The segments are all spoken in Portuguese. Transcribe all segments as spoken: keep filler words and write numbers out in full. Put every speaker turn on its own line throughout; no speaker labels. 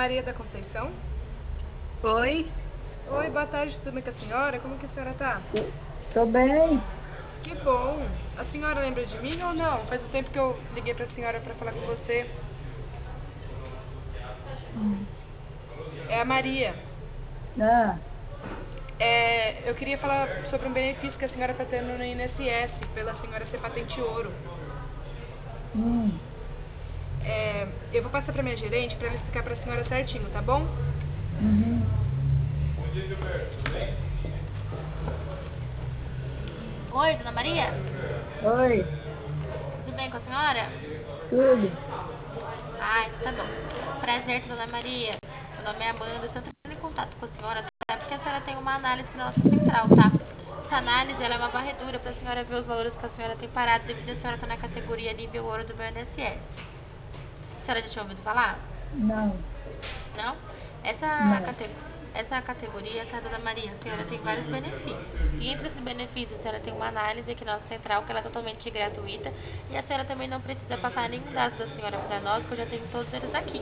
Maria da Conceição?
Oi,
Oi, boa tarde, tudo bem com a senhora? Como que a senhora tá?
tô bem.
Que bom! A senhora lembra de mim ou não? Faz um tempo que eu liguei pra senhora pra falar com você.
Hum.
É a Maria.
Ah,
É, eu queria falar sobre um benefício que a senhora tá tendo no I N S S, pela senhora ser patente ouro.
hum,
É, eu vou passar pra minha gerente pra ela explicar pra senhora certinho, tá bom?
uhum.
Oi, dona Maria?
Oi,
Tudo bem com a senhora?
tudo.
Ah, então tá bom. Prazer, dona Maria. Meu nome é Amanda, estou entrando em contato com a senhora, até porque a senhora tem uma análise na nossa central, tá? Essa análise ela é uma varredura para a senhora ver os valores que a senhora tem parado devido a senhora estar na categoria nível ouro do meu I N S S. A senhora já tinha ouvido falar?
Não,
Não? Essa,
não.
cate... Essa categoria, tá, dona Maria? A senhora tem vários benefícios. E entre esses benefícios, a senhora tem uma análise aqui na nossa central, que ela é totalmente gratuita. E a senhora também não precisa passar nenhum dado da senhora para nós, que eu já tenho todos eles aqui.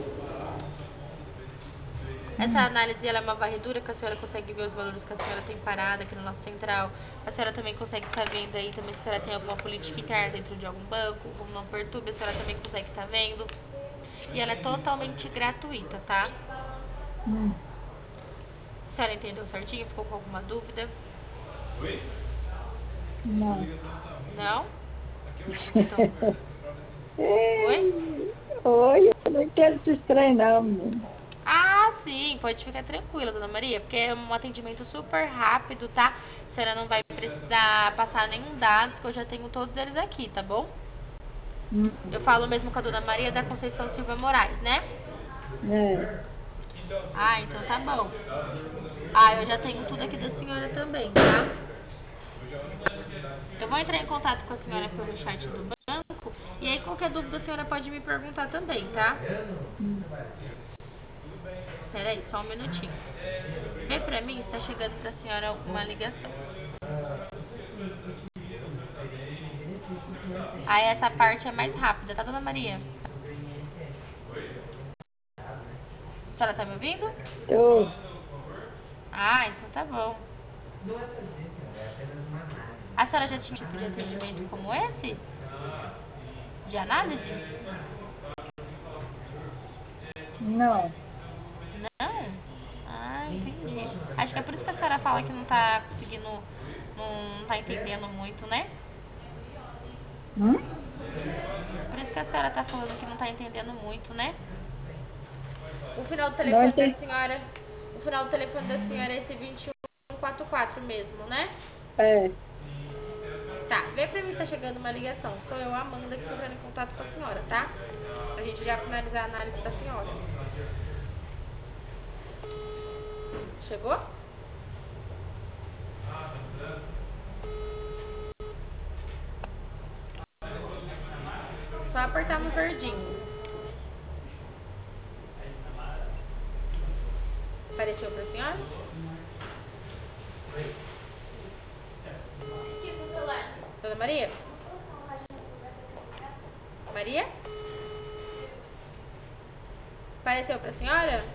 Essa
Hum,
análise ela é uma varredura que a senhora consegue ver os valores que a senhora tem parado aqui na nossa central. A senhora também consegue estar vendo aí também se a senhora tem alguma política interna dentro de algum banco, como não perturbe, a senhora também consegue estar vendo. E ela é totalmente gratuita, tá?
hum,
A senhora entendeu certinho? Ficou com alguma dúvida?
não.
Não? Então, oi?
Ei, oi, eu não entendo esse trem, não, menino.
Ah, sim, pode ficar tranquila, dona Maria, porque é um atendimento super rápido, tá? A senhora não vai precisar passar nenhum dados, que eu já tenho todos eles aqui, tá bom?
Hum,
Eu falo mesmo com a dona Maria da Conceição Silva Moraes, né?
é,
Ah, então tá bom. Ah, eu já tenho tudo aqui da senhora também, tá? Eu vou entrar em contato com a senhora pelo chat do banco. E aí, qualquer dúvida, a senhora pode me perguntar também, tá?
hum,
Pera aí, só um minutinho. Vê pra mim se tá chegando pra senhora uma ligação. Aí, essa parte é mais rápida, tá, dona Maria? A senhora tá me ouvindo?
tô.
Ah, então tá bom. A senhora já tinha um tipo de atendimento como esse? De análise?
Não,
Não? Ah, entendi. Acho que é por isso que a senhora fala que não tá conseguindo, não tá entendendo muito, né?
hum,
Por isso que a senhora tá falando que não tá entendendo muito, né? O final do
não
telefone da
entendi.
senhora, o final do telefone da senhora é esse vinte e um quarenta e quatro mesmo, né?
É,
Tá, vê pra mim se tá chegando uma ligação. Sou eu, Amanda, que tô entrando em contato com a senhora, tá? Pra gente já finalizar a análise da senhora. Chegou? Só apertar no verdinho. Apareceu pra senhora? Dona Maria? Maria? Apareceu pra senhora?